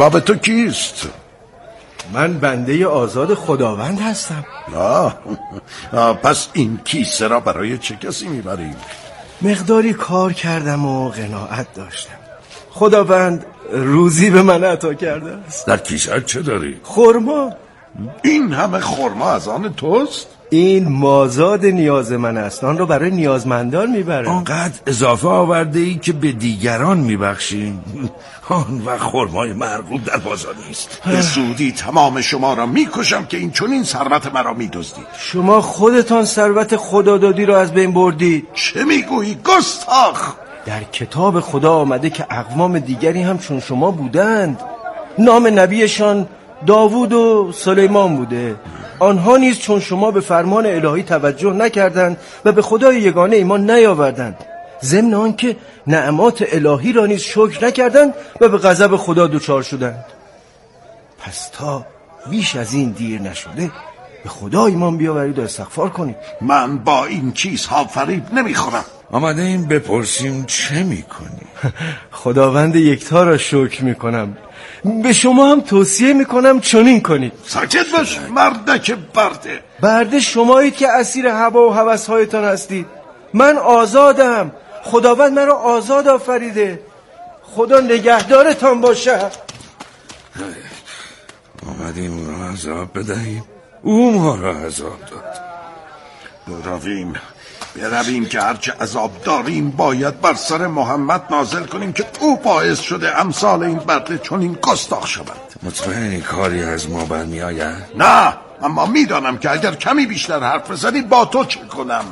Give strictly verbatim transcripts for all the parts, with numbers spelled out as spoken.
باب تو کیست؟ من بنده آزاد خداوند هستم. آه. آه پس این کیسه را برای چه کسی میبریم؟ مقداری کار کردم و قناعت داشتم. خداوند روزی به من عطا کرده است. در کیسه چه داری؟ خرما. این همه خرما از آن توست؟ این مازاد نیاز من است، آن رو برای نیازمندان میبرم. آنقدر اضافه آورده ای که به دیگران میبخشی. آن و خرمای مرغوب در بازار نیست. به زودی تمام شما را میکشم که این چنین ثروت مرا میدزدید. شما خودتان ثروت خدادادی را از بین بردید. چه میگویی گستاخ؟ در کتاب خدا آمده که اقوام دیگری هم چون شما بودند. نام نبیشان داوود و سلیمان بوده. آنها نیز چون شما به فرمان الهی توجه نکردند و به خدای یگانه ایمان نیاوردند، ضمن آن که نعمات الهی را نیز شکر نکردند و به غضب خدا دچار شدند. پس تا بیش از این دیر نشده به خدا ایمان بیاورید و استغفار کنید. من با این چیزها فریب نمیخورم. آمده این بپرسیم چه میکنی؟ خداوند یکتا را شکر میکنم. به شما هم توصیه میکنم چنین کنید. ساکت باش مردک برده. برده شمایید که اسیر هوا و هوس‌هایتان هستید. من آزادم. خداوند مرا آزاد آفریده. خدا نگهدارتان باشه. آمدیم او را عذاب بدهیم، او ما را عذاب داد. برویم برویم که هرچه عذاب داریم باید بر سر محمد نازل کنیم که او باعث شده امثال این برده چون این گستاخ شود. مطمئنی کاری از ما برمی آید؟ نه، اما میدانم که اگر کمی بیشتر حرف بزنی با تو چه کنم.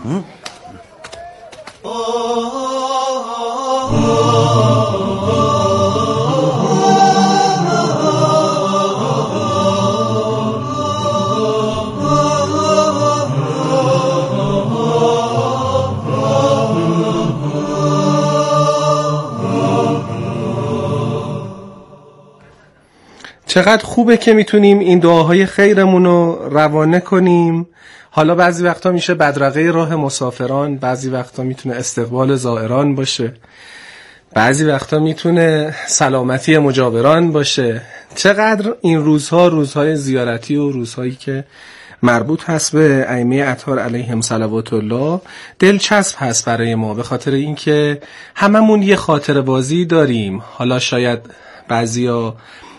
چقدر خوبه که میتونیم این دعاهای خیرمون رو روانه کنیم. حالا بعضی وقتا میشه بدرقه راه مسافران، بعضی وقتا میتونه استقبال زائران باشه، بعضی وقتا میتونه سلامتی مجاوران باشه. چقدر این روزها روزهای زیارتی و روزهایی که مربوط هست به ائمه اطهار علیهم صلوات الله دلچسب هست برای ما، به خاطر اینکه هممون یه خاطر بازی داریم. حالا شاید بعضیا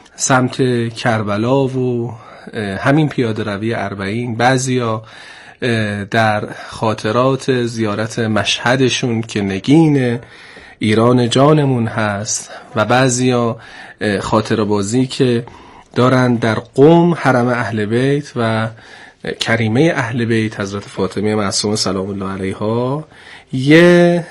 سمت کربلا و همین پیاده روی اربعین، بعضیا در خاطرات زیارت مشهدشون که نگین ایران جانمون هست و بعضیا خاطر بازی که دارن در قم حرم اهل بیت و کریمه اهل بیت حضرت فاطمه معصومه سلام الله علیها. یه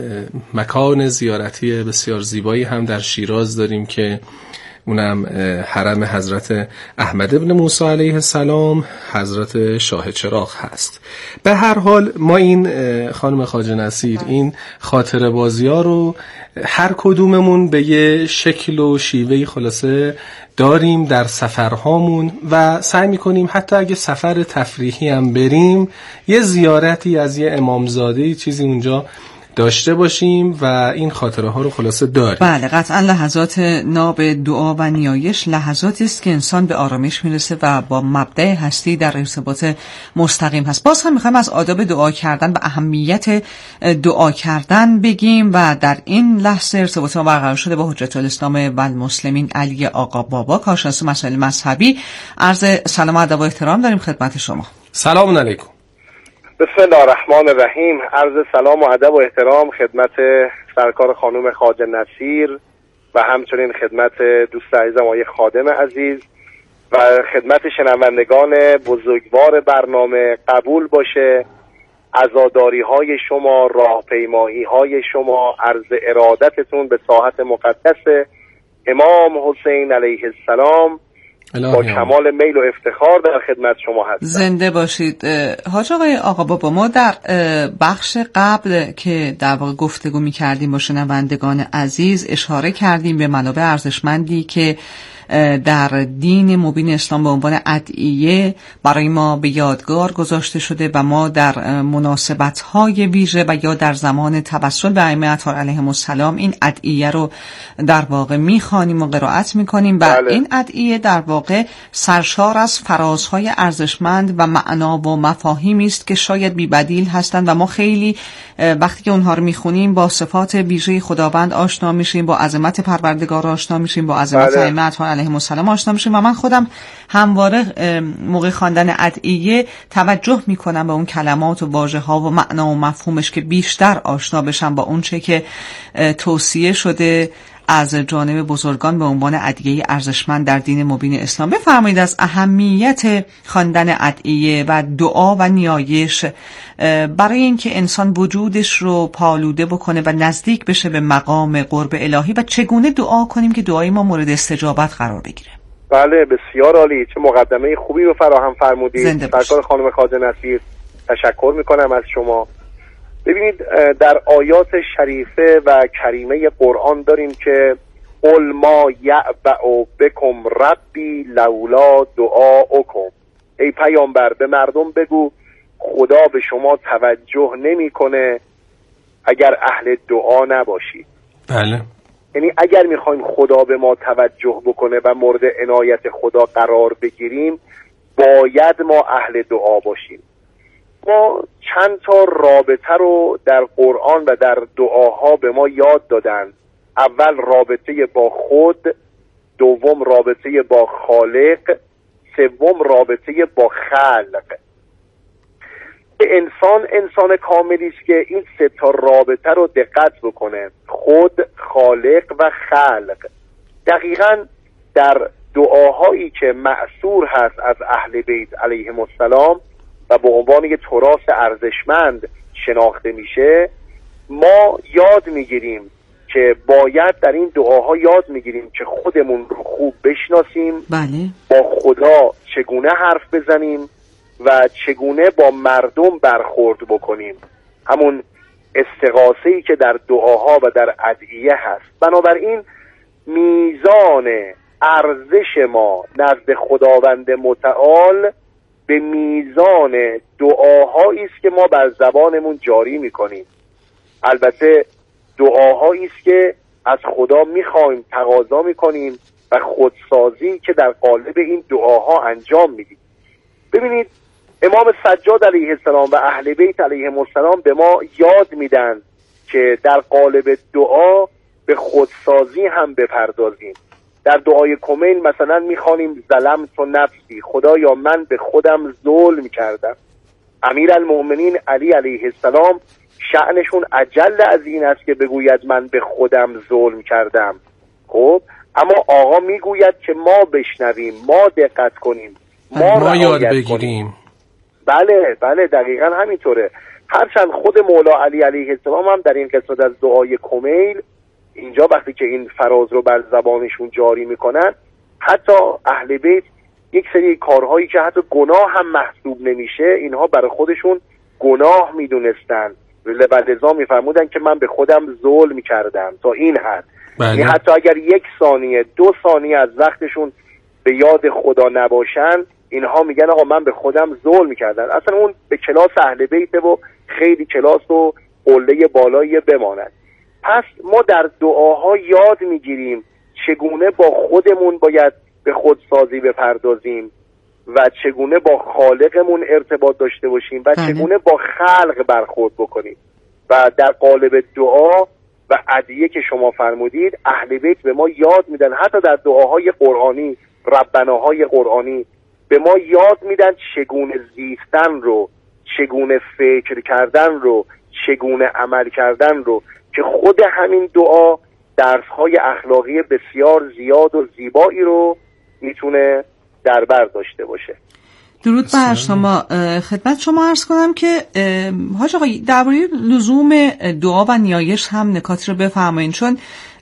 مکان زیارتی بسیار زیبایی هم در شیراز داریم که اونم حرم حضرت احمد ابن موسی علیه السلام حضرت شاه چراغ هست. به هر حال ما این خانم خواجه نصیر این خاطره بازی ها رو هر کدوممون به یه شکل و شیوهی خلاصه داریم در سفرهامون و سعی میکنیم حتی اگه سفر تفریحی هم بریم یه زیارتی از یه امامزاده چیزی اونجا داشته باشیم و این خاطره ها رو خلاصه داریم. بله قطعا لحظات ناب دعا و نیایش لحظاتی است که انسان به آرامش میرسه و با مبدأ هستی در ارتباط مستقیم هست. باز هم میخوایم از آداب دعا کردن و اهمیت دعا کردن بگیم و در این لحظه ارتباط ما برقرار شده با حجت الاسلام و المسلمین علی آقا بابا، کارشناس مسائل مذهبی. عرض سلام و ادب و احترام داریم خدمت شما. سلام علیکم. بسم الله الرحمن الرحیم. عرض سلام و ادب و احترام خدمت سرکار خانم خواجه نصیر و همچنین خدمت دوست عزیزم آقای خادم عزیز و خدمت شنوندگان بزرگوار برنامه. قبول باشه عزاداری های شما، راهپیمایی های شما، عرض ارادتتون به ساحت مقدس امام حسین علیه السلام با کمال میل و افتخار در خدمت شما هستم. زنده باشید. حاج آقای آقا بابا، ما در بخش قبل که در واقع گفتگو می کردیم با شنوندگان عزیز اشاره کردیم به منابع ارزشمندی که در دین مبین اسلام به عنوان ادعیه برای ما به یادگار گذاشته شده و ما در مناسبت‌های ویژه و یا در زمان توسل به ائمه اطهار علیهم السلام این ادعیه رو در واقع می‌خوانیم و قرائت می‌کنیم و بله. این ادعیه در واقع سرشار از فرازهای ارزشمند و معنا و مفاهیمی است که شاید بی‌بدیل هستند و ما خیلی وقتی که اونها رو می‌خونیم با صفات ویژه خداوند آشنا میشیم، با عظمت پروردگار آشنا میشیم، با عظمت ائمه اطهار علیهم السلام آشنا میشیم و من خودم همواره موقع خواندن ادعیه توجه میکنم به اون کلمات و واژه‌ها و معنا و مفهومش که بیشتر آشنا بشم با اون چه که توصیه شده از جانب بزرگان به عنوان ادعیه ارزشمند در دین مبین اسلام. بفرمایید از اهمیت خواندن ادعیه و دعا و نیایش برای اینکه انسان وجودش رو پالوده بکنه و نزدیک بشه به مقام قرب الهی و چگونه دعا کنیم که دعای ما مورد استجابت قرار بگیره. بله بسیار عالی، چه مقدمه خوبی رو فراهم فرمودید. سرکار خانم خواجه نصیر تشکر میکنم از شما. ببینید در آیات شریفه و کریمه قرآن داریم که قل ما یعبأ بکم ربی لولا دعاؤکم، ای پیامبر به مردم بگو خدا به شما توجه نمیکنه اگر اهل دعا نباشید. بله، یعنی اگر میخوایم خدا به ما توجه بکنه و مورد عنایت خدا قرار بگیریم باید ما اهل دعا باشیم. ما چند تا رابطه رو در قرآن و در دعاها به ما یاد دادن. اول رابطه با خود، دوم رابطه با خالق، سوم رابطه با خلق. انسان انسان کاملی است که این سه تا رابطه رو دقت بکنه، خود، خالق و خلق. دقیقاً در دعاهایی که مأثور هست از اهل بیت علیهم السلام و به عنوان یک تراث ارزشمند شناخته میشه، ما یاد میگیریم که باید در این دعاها یاد میگیریم که خودمون رو خوب بشناسیم، بله. با خدا چگونه حرف بزنیم و چگونه با مردم برخورد بکنیم، همون استغاثه‌ای که در دعاها و در ادعیه هست. بنابراین میزان ارزش ما نزد خداوند متعال به میزان دعاهایی است که ما بر زبانمون جاری میکنیم. البته دعاهایی است که از خدا میخوایم، تقاضا میکنیم و خودسازی که در قالب این دعاها انجام میدیم. ببینید امام سجاد علیه السلام و اهل بیت علیهم السلام به ما یاد میدن که در قالب دعا به خودسازی هم بپردازیم. در دعای کمیل مثلا میخوانیم ظلمت نفسی، خدایا من به خودم ظلم کردم. امیرالمؤمنین علی علیه السلام شأنشون اجل از این است که بگوید من به خودم ظلم کردم. خب اما آقا میگوید که ما بشنویم، ما دقت کنیم، ما, ما یاد کنیم. بگیریم. بله بله دقیقا همینطوره. هرچند خود مولا علی علیه السلام هم در این قسمت از دعای کمیل اینجا وقتی که این فراز رو بر زبانشون جاری میکنن، حتی اهل بیت یک سری کارهایی که حتی گناه هم محسوب نمیشه اینها برای خودشون گناه میدونستن و لذا میفرمودن که من به خودم ظلم کردم تا این حد. یعنی حتی اگر یک ثانیه دو ثانیه از وقتشون به یاد خدا نباشن اینها میگن آقا من به خودم ظلم کردم. اصلا اون به کلاس اهل بیته و خیلی کلاس و قله بالایی بماند. پس ما در دعاها یاد میگیریم چگونه با خودمون باید به خودسازی بپردازیم و چگونه با خالقمون ارتباط داشته باشیم و چگونه با خلق برخورد بکنیم. و در قالب دعا و ادعیه که شما فرمودید اهل بیت به ما یاد میدن، حتی در دعاهای قرآنی، ربناهای قرآنی به ما یاد میدن چگونه زیستن رو، چگونه فکر کردن رو، چگونه عمل کردن رو، که خود همین دعا درس‌های اخلاقی بسیار زیاد و زیبایی رو میتونه در بر داشته باشه. درود بر شما. خدمت شما عرض کنم که حاج آقای درباره لزوم دعا و نیایش هم نکاتی رو بفرمایید، چون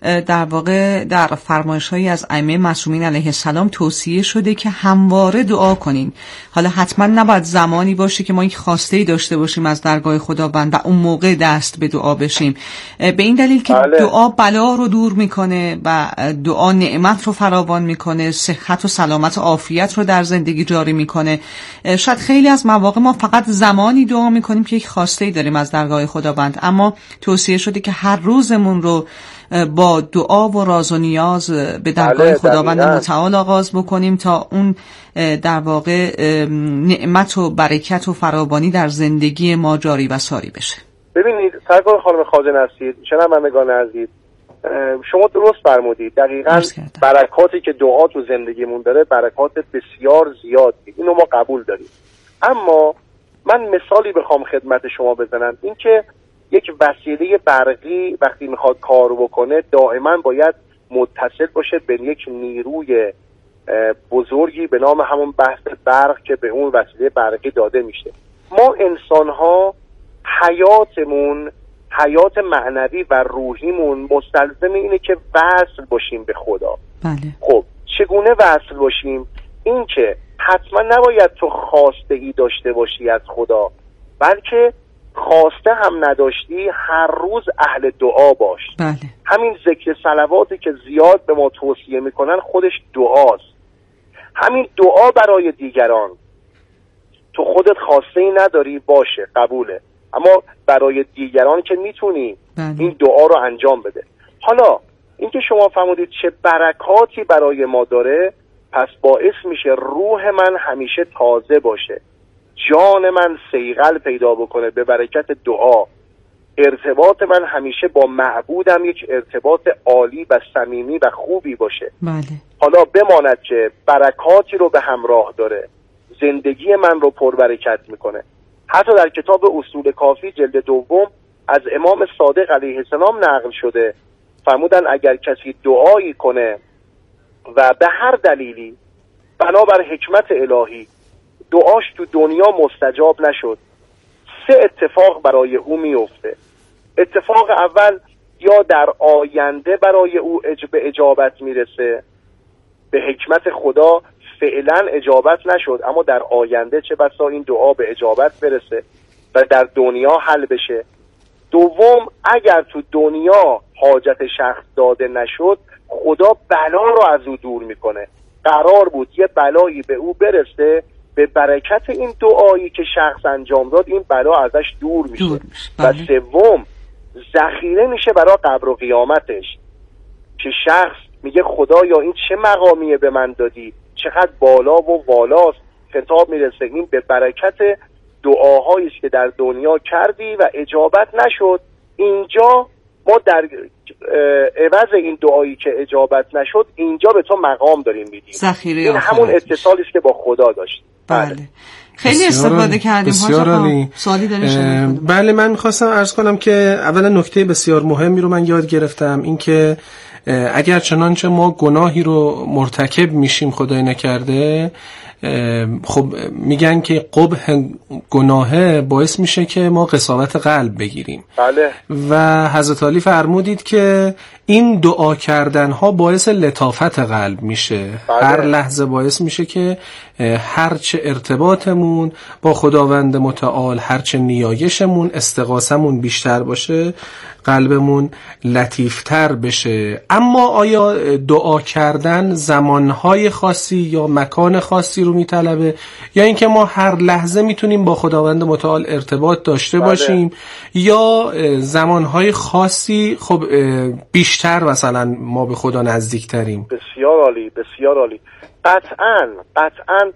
در واقع در فرمایش‌هایی از ائمه معصومین علیه السلام توصیه شده که همواره دعا کنین. حالا حتما نباید زمانی باشه که ما یک خواسته‌ای داشته باشیم از درگاه خداوند و اون موقع دست به دعا بشیم، به این دلیل که بله. دعا بلا رو دور میکنه و دعا نعمت رو فراوان میکنه، صحت و سلامت و عافیت رو در زندگی جاری میکنه. شاید خیلی از مواقع ما فقط زمانی دعا میکنیم که یک خواسته‌ای داریم از درگاه خداوند، اما توصیه شده که هر روزمون رو با دعا و راز و نیاز به درگاه بله، خداوند دقیقاً. متعال آغاز بکنیم تا اون در واقع نعمت و برکت و فراوانی در زندگی ما جاری و ساری بشه. ببینید سرکار خانم خواجه نصیر، شنوندگان عزیز، شما درست فرمودید. دقیقاً برکاتی که دعا تو زندگیمون داره برکات بسیار زیادی، اینو ما قبول داریم. اما من مثالی بخوام خدمت شما بزنم، این که یک وسیله برقی وقتی میخواد کار بکنه دائما باید متصل باشه به یک نیروی بزرگی به نام همون بحث برق که به اون وسیله برقی داده میشه. ما انسان ها حیاتمون، حیات معنوی و روحیمون مستلزم اینه که وصل باشیم به خدا. بله. خب چگونه وصل باشیم؟ این که حتما نباید تو خواسته ای داشته باشی از خدا، بلکه خواسته هم نداشتی هر روز اهل دعا باش. بله. همین ذکر صلواتی که زیاد به ما توصیه میکنن خودش دعاست. همین دعا برای دیگران، تو خودت خواسته ای نداری باشه قبوله، اما برای دیگران که میتونی بله. این دعا رو انجام بده. حالا اینکه شما فرمودید چه برکاتی برای ما داره، پس باعث میشه روح من همیشه تازه باشه، جان من صیقل پیدا بکنه به برکت دعا، ارتباط من همیشه با معبودم یک ارتباط عالی و صمیمی و خوبی باشه. بله. حالا بماند که برکاتی رو به همراه داره، زندگی من رو پربرکت میکنه. حتی در کتاب اصول کافی جلد دوم از امام صادق علیه السلام نقل شده، فرمودن اگر کسی دعایی کنه و به هر دلیلی بنابر حکمت الهی دعاش تو دنیا مستجاب نشد، سه اتفاق برای او میفته. اتفاق اول، یا در آینده برای او به اجابت میرسه، به حکمت خدا فعلا اجابت نشد اما در آینده چه بسا این دعا به اجابت برسه و در دنیا حل بشه. دوم، اگر تو دنیا حاجت شخص داده نشد، خدا بلا رو از او دور میکنه. قرار بود یه بلایی به او برسه، به برکت این دعایی که شخص انجام داد این بلا ازش دور میشه. دور میشه. و سوم، ذخیره میشه برای قبر و قیامتش، که شخص میگه خدایا این چه مقامیه به من دادی، چقدر بالا و والاست. خطاب میرسه این به برکت دعاهایی که در دنیا کردی و اجابت نشد. اینجا ما در عوض این دعایی که اجابت نشد اینجا به تو مقام داریم میدیم. ذخیره این همون اتصالی است که با خدا داشت. بله. خیلی استفاده کردیم. بسیار عالی. سوالی دارین؟ بله، من میخواستم عرض کنم که اولا نکته بسیار مهمی رو من یاد گرفتم، این که اگر چنانچه ما گناهی رو مرتکب میشیم خدای نکرده، خب میگن که قبح گناه باعث میشه که ما قساوت قلب بگیریم. بله. و حضرت علی فرمودید که این دعا کردن ها باعث لطافت قلب میشه. بله. هر لحظه باعث میشه که هرچه ارتباطمون با خداوند متعال، هرچه نیایشمون، استغاثمون بیشتر باشه، قلبمون لطیفتر بشه. اما آیا دعا کردن زمانهای خاصی یا مکان خاصی رو میطلبه، یا اینکه ما هر لحظه میتونیم با خداوند متعال ارتباط داشته بله. باشیم، یا زمانهای خاصی خب بیشتر مثلا ما به خدا نزدیکتریم؟ بسیار عالی، بسیار عالی. قطعاً قطعاً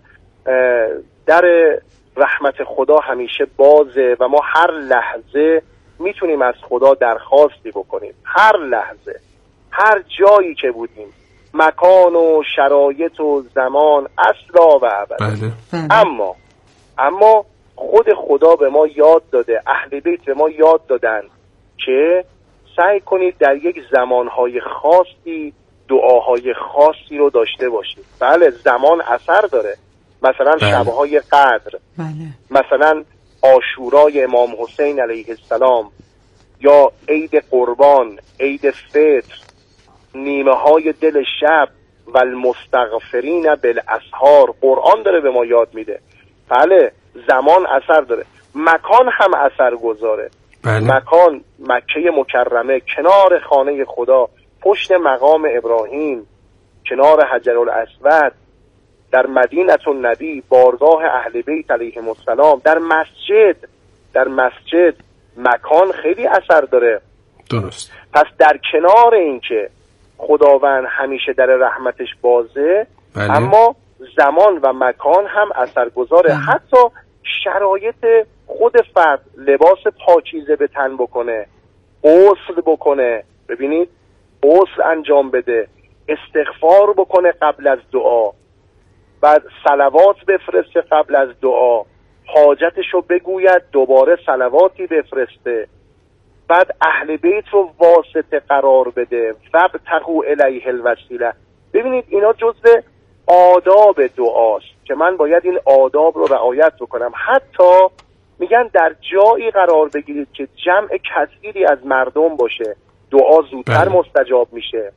در رحمت خدا همیشه بازه و ما هر لحظه میتونیم از خدا درخواستی بکنیم. هر لحظه، هر جایی که بودیم، مکان و شرایط و زمان، اصلا و ابدا. بله. اما اما خود خدا به ما یاد داده، اهل بیت به ما یاد دادن که سعی کنید در یک زمانهای خاصی دعاهای خاصی رو داشته باشید. بله، زمان اثر داره. مثلا بله. شبهای قدر، بله. مثلا عاشورای امام حسین علیه السلام، یا عید قربان، عید فطر، نیمه های دل شب و المستغفرین بالاسحار. قرآن داره به ما یاد میده. بله زمان اثر داره، مکان هم اثر گذاره. بله. مکان مکه مکرمه، کنار خانه خدا، پشت مقام ابراهیم، کنار حجر الاسود، در مدینه النبی، بارگاه اهل بیت علیهم السلام، در مسجد در مسجد مکان خیلی اثر داره. درست. پس در کنار اینکه خداوند همیشه در رحمتش بازه، بله. اما زمان و مکان هم اثرگذاره. حتی شرایط خود فرد، لباس پاکیزه به تن بکنه، غسل بکنه، ببینید غسل انجام بده، استغفار بکنه قبل از دعا، بعد صلوات بفرسته قبل از دعا، حاجتشو بگوید، دوباره صلواتی بفرسته، بعد اهل بیت رو واسطه قرار بده، وابتغوا الیه الوسیله. ببینید اینا جزء آداب دعاست که من باید این آداب رو رعایت بکنم. حتی میگن در جایی قرار بگیرید که جمع کثیری از مردم باشه، دعا زودتر بله. مستجاب میشه.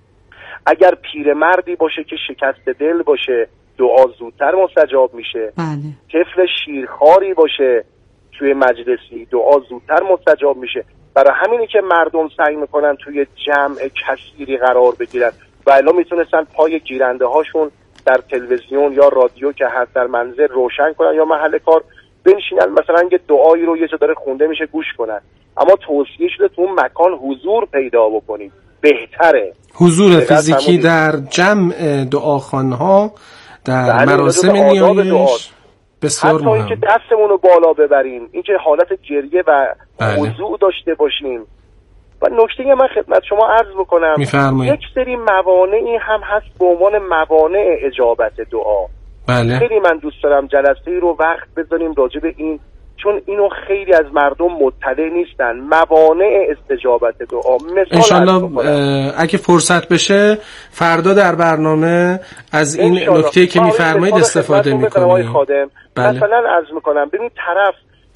اگر پیرمردی باشه که شکست دل باشه، دعا زودتر مستجاب میشه. بله. طفل شیرخواری باشه توی مجلسی، دعا زودتر مستجاب میشه. برای همینی که مردم سعی میکنن توی جمع کثیری قرار بگیرن و الا میتونستن پای گیرنده هاشون در تلویزیون یا رادیو که هست در منزل روشن کنن یا محل کار بنشینن، مثلا یه دعایی رو یه جا داره خونده میشه گوش کنن. اما توصیه شده تو اون مکان حضور پیدا بکنید، بهتره. حضور فیزیکی در جمع دعاخوان‌ها، در مراسم نیایش بسیار مهم. حتی اینکه دستمون رو بالا ببریم، اینکه حالت گریه و خضوع داشته باشیم. و نکته من خدمت شما عرض بکنم، میفرمایید. یک سری موانعی هم هست به عنوان موانع اجابت دعا. بله. خیلی من دوست دارم جلسه‌ای رو وقت بذاریم راجع به این، چون اینو خیلی از مردم مطلع نیستن. موانع استجابت دعا، مثال انشالله اگه فرصت بشه فردا در برنامه از این نکته که میفرمایید استفاده میکنیم. بله. مثلا عرض میکنم، ببین طرف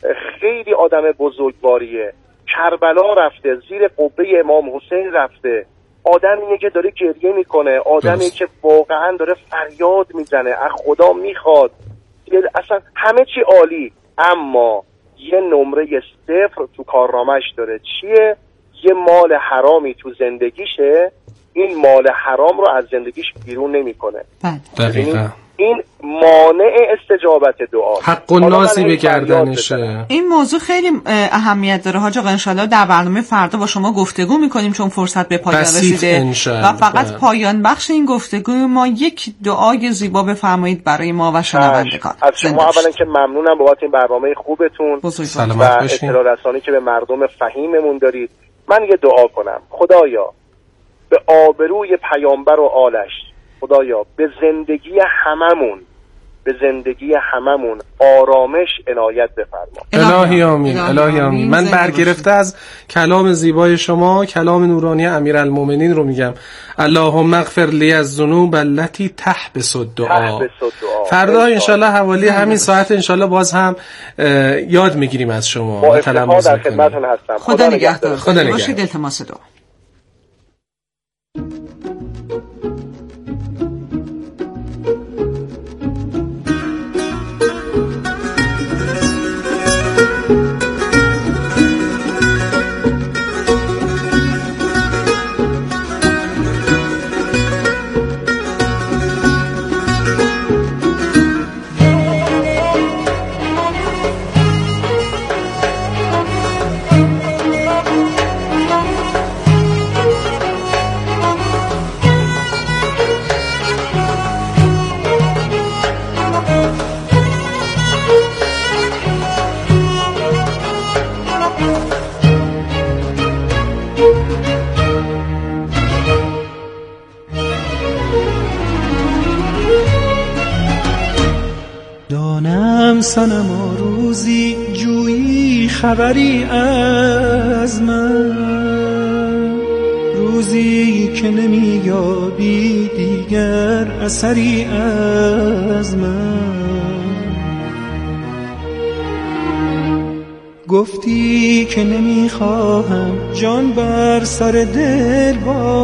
خیلی آدم بزرگواریه، کربلا رفته، زیر قبه امام حسین رفته، آدمیه که داره گریه میکنه، آدمیه که واقعا داره فریاد میزنه، از خدا میخواد، اصلا همه چی عالی، اما یه نمره صفر تو کارنامه‌اش داره. چیه؟ یه مال حرامی تو زندگیشه، این مال حرام رو از زندگیش بیرون نمیکنه. دقیقاً. این مانع استجابت دعا، حق الناسی به گردنشه. این موضوع خیلی اهمیت داره حاج آقا. انشالله در برنامه فردا با شما گفتگو میکنیم چون فرصت به پایان رسیده و فقط پایان بخش این گفتگو ما یک دعای زیبا بفرمایید برای ما و شنوندگان. از شما اولا که ممنونم بابت این برنامه خوبتون و اطلاع رسانی که به مردم فهیممون دارید. من یه دعا کنم. خدایا به آبروی پیامبر و آلش، خدایا به زندگی هممون به زندگی هممون آرامش عنایت بفرما. الهی آمین. الهی آمین. من برگرفته از کلام زیبای شما، کلام نورانی امیرالمومنین رو میگم. اللهم اغفر لی الذنوب التي تحبس الدعاء. فردا انشالله حوالی همین ساعت انشالله باز هم یاد میگیریم از شما. با افتخار در خدمتتون هستم. خدا نگهدار. خدا نگهدار. باشید. التماس دعا. صنما روزی جویی خبری از من، روزی که نمیابی دیگر اثری از من. گفتی که نمیخواهم جان بر سر دل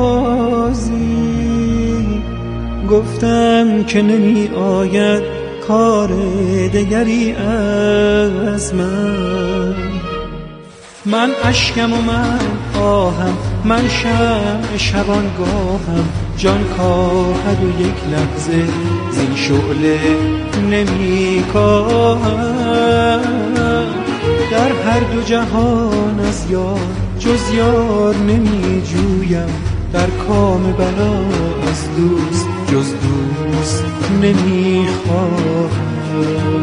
بازی، گفتم که نمی آید کار دگری از من. من اشکم و من آهم، من شمع شبانگاهم، جان کاهد و یک لحظه زین شعله نمی کاهم. در هر دو جهان از یار جز یار نمی جویم، در کام بلا از دوست جز دوست نمی خواهم.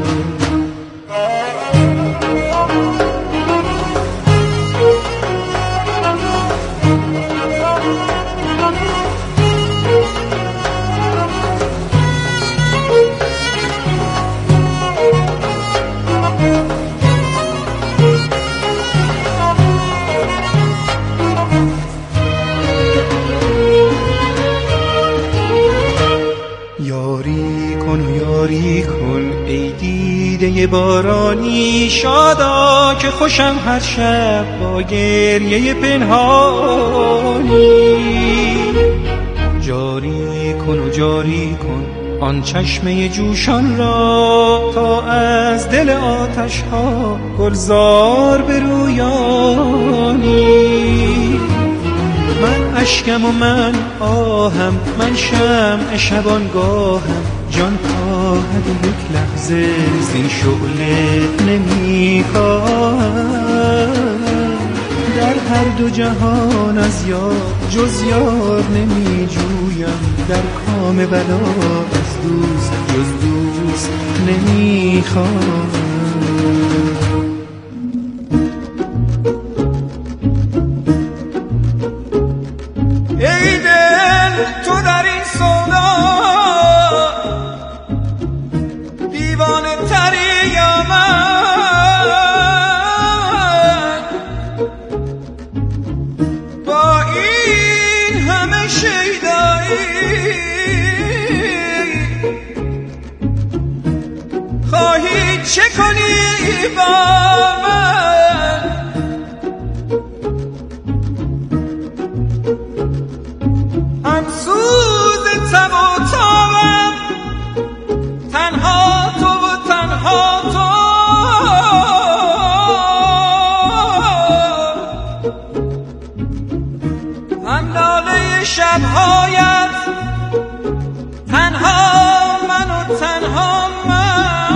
دیده بارانی شادا که خوشم هر شب با گریه پنهانی. جاری کن و جاری کن آن چشمه جوشان را، تا از دل آتش ها گلزار برویانی. من اشکم و من آهم، من شمع شبانگاهم، جان کاهد و یک لحظه زین شعله نمی کاهم. در هر دو جهان از یار جز یار نمی جویم، در کام بلا از دوست جز دوست نمی خواهم. ای دل تو در این سودا دیوانه تری یا من، با این همه شیدایی خواهی چه کنی با من؟ هم سوز تب و تابم، تنها تو و تنها تو، هم ناله شبهایت، تنها من و تنها من.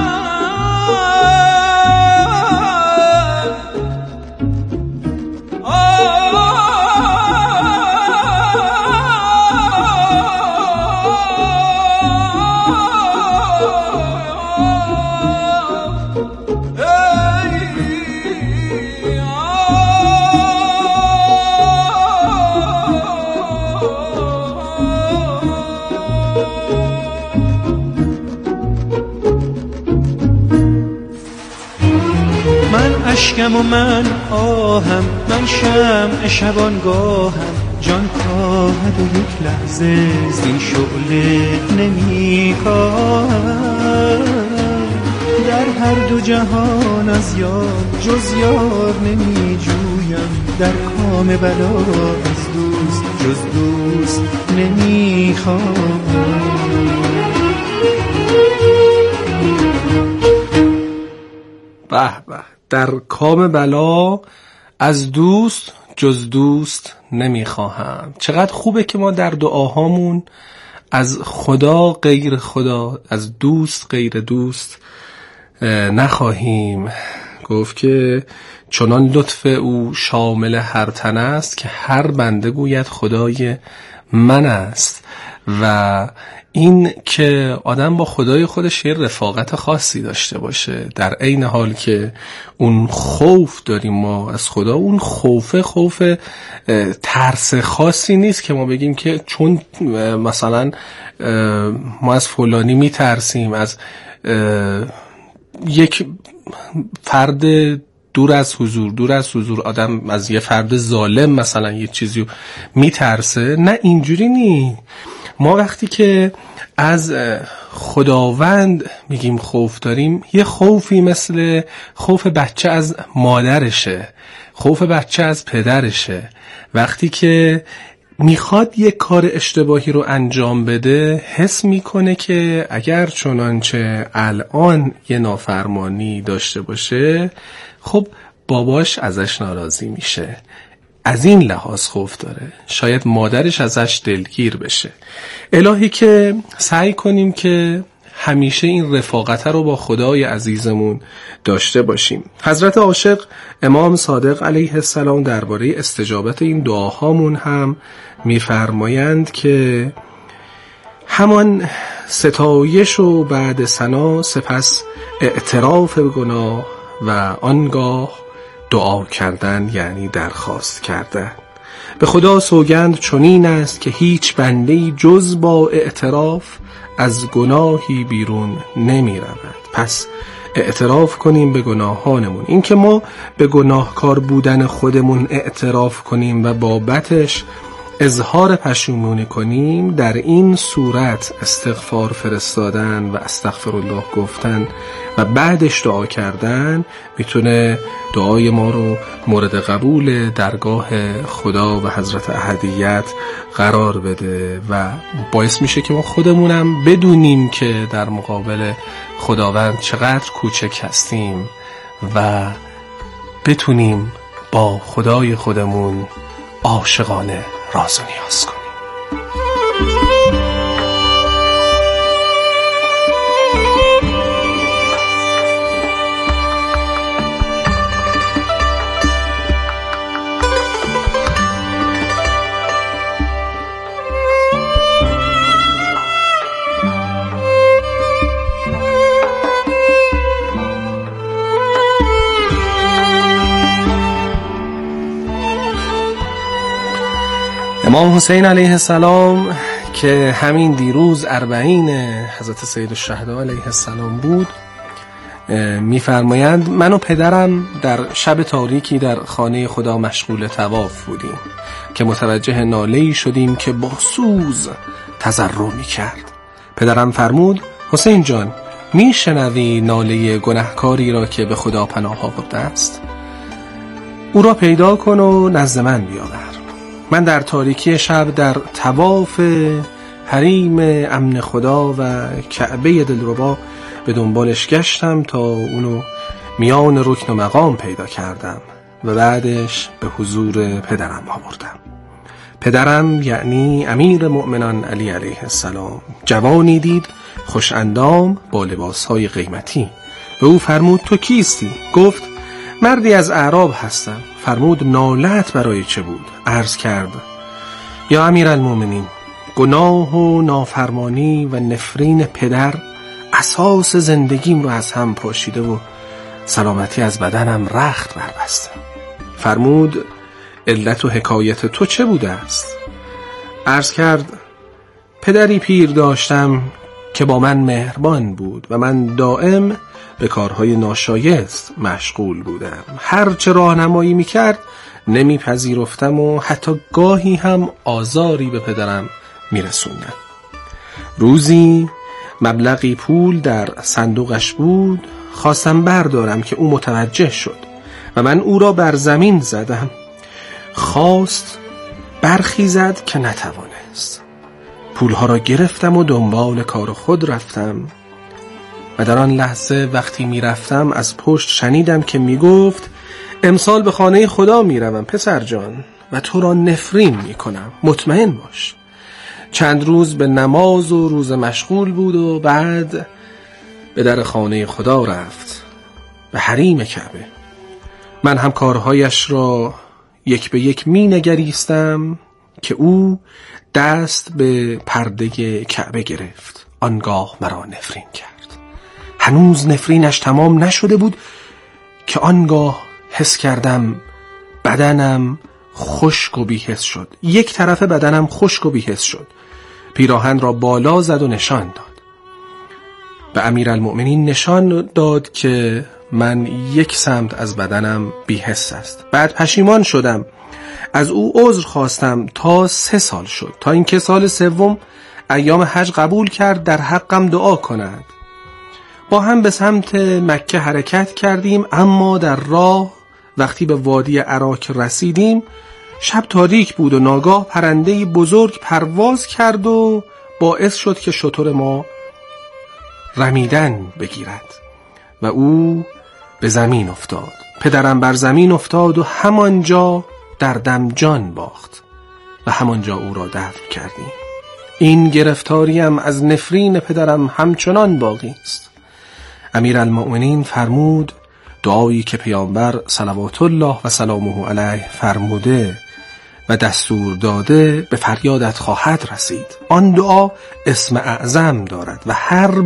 اشکم و من آهم، من شمع شبانگاهم، جان کاهد و یک لحظه زین شعله نمی کاهم. در هر دو جهان از یار جز یار نمی جویم، در کام بلا از دوست جز دوست نمی خواهم. به به، در کام بلا از دوست جز دوست نمیخواهم. چقدر خوبه که ما در دعاهامون از خدا غیر خدا، از دوست غیر دوست نخواهیم. گفت که چنان لطف او شامل هر تن است، که هر بنده گوید خدای من است. و این که آدم با خدای خودش یه رفاقت خاصی داشته باشه، در عین حال که اون خوف داریم ما از خدا، اون خوف خوف ترس خاصی نیست که ما بگیم که چون مثلا ما از فلانی میترسیم، از یک فرد دور از حضور دور از حضور آدم از یه فرد ظالم مثلا یه چیزی میترسه. نه، اینجوری نی. ما وقتی که از خداوند میگیم خوف داریم، یه خوفی مثل خوف بچه از مادرشه، خوف بچه از پدرشه. وقتی که میخواد یک کار اشتباهی رو انجام بده، حس میکنه که اگر چنانچه الان یه نافرمانی داشته باشه، خب باباش ازش ناراضی میشه، از این لحاظ خوف داره. شاید مادرش ازش دلگیر بشه. الهی که سعی کنیم که همیشه این رفاقت رو با خدای عزیزمون داشته باشیم. حضرت عاشق امام صادق علیه السلام درباره استجابت این دعاهامون هم میفرمایند که همان ستایش و بعد ثنا، سپس اعتراف به گناه و آنگاه دعا کردن، یعنی درخواست کردن. به خدا سوگند چنین است که هیچ بنده‌ای جز با اعتراف از گناهی بیرون نمی رود. پس اعتراف کنیم به گناهانمون. این که ما به گناهکار بودن خودمون اعتراف کنیم و بابتش اظهار پشیمونی کنیم، در این صورت استغفار فرستادن و استغفرالله گفتن و بعدش دعا کردن میتونه دعای ما رو مورد قبول درگاه خدا و حضرت احدیت قرار بده و باعث میشه که ما خودمونم بدونیم که در مقابل خداوند چقدر کوچک هستیم و بتونیم با خدای خودمون عاشقانه راز و نیاز کنیم. امام حسین علیه السلام که همین دیروز اربعین حضرت سید الشهدا علیه السلام بود، میفرمایند من و پدرم در شب تاریکی در خانه خدا مشغول طواف بودیم که متوجه ناله‌ای شدیم که با سوز تضرع می‌کرد. پدرم فرمود حسین جان، میشنوی ناله گناهکاری را که به خدا پناه آورده است؟ او را پیدا کن و نزد من بیاور. من در تاریکی شب در طواف حریم امن خدا و کعبه دلربا به دنبالش گشتم تا اونو میان رکن و مقام پیدا کردم و بعدش به حضور پدرم آوردم. پدرم یعنی امیر مؤمنان علی علیه السلام جوانی دید خوش اندام با لباسهای قیمتی. به او فرمود تو کیستی؟ گفت مردی از اعراب هستم. فرمود نالت برای چه بود؟ عرض کرد یا امیرالمومنین، گناه و نافرمانی و نفرین پدر اساس زندگیم رو از هم پاشیده و سلامتی از بدنم رخت بربسته. فرمود علت و حکایت تو چه بوده است؟ عرض کرد پدری پیر داشتم که با من مهربان بود و من دائم به کارهای ناشایست مشغول بودم. هر چه راهنمایی میکرد نمیپذیرفتم و حتی گاهی هم آزاری به پدرم میرسوندم. روزی مبلغی پول در صندوقش بود، خواستم بردارم که او متوجه شد و من او را بر زمین زدم. خواست برخیزد که نتوانست. پولها را گرفتم و دنبال کار خود رفتم و در آن لحظه وقتی می رفتم از پشت شنیدم که می گفت امسال به خانه خدا می روم پسر جان و تو را نفرین می کنم، مطمئن باش. چند روز به نماز و روز مشغول بود و بعد به در خانه خدا رفت، به حریم کعبه. من هم کارهایش را یک به یک می نگریستم که او دست به پرده کعبه گرفت. آنگاه مرا نفرین کرد. هنوز نفرینش تمام نشده بود که آنگاه حس کردم بدنم خشک و بی‌حس شد. یک طرف بدنم خشک و بی‌حس شد. پیراهن را بالا زد و نشان داد. به امیرالمؤمنین نشان داد که من یک سمت از بدنم بی‌حس است. بعد پشیمان شدم. از او عذر خواستم تا سه سال شد، تا اینکه سال سوم ایام حج قبول کرد در حقم دعا کند. با هم به سمت مکه حرکت کردیم، اما در راه وقتی به وادی اراک رسیدیم شب تاریک بود و ناگاه پرنده‌ای بزرگ پرواز کرد و باعث شد که شتر ما رمیدن بگیرد و او به زمین افتاد. پدرم بر زمین افتاد و همانجا در دم جان باخت و همانجا او را دفن کردیم. این گرفتاریم از نفرین پدرم همچنان باقی است. امیرالمؤمنین فرمود دعایی که پیامبر صلوات الله و سلامه علیه فرموده و دستور داده به فریادت خواهد رسید. آن دعا اسم اعظم دارد و هر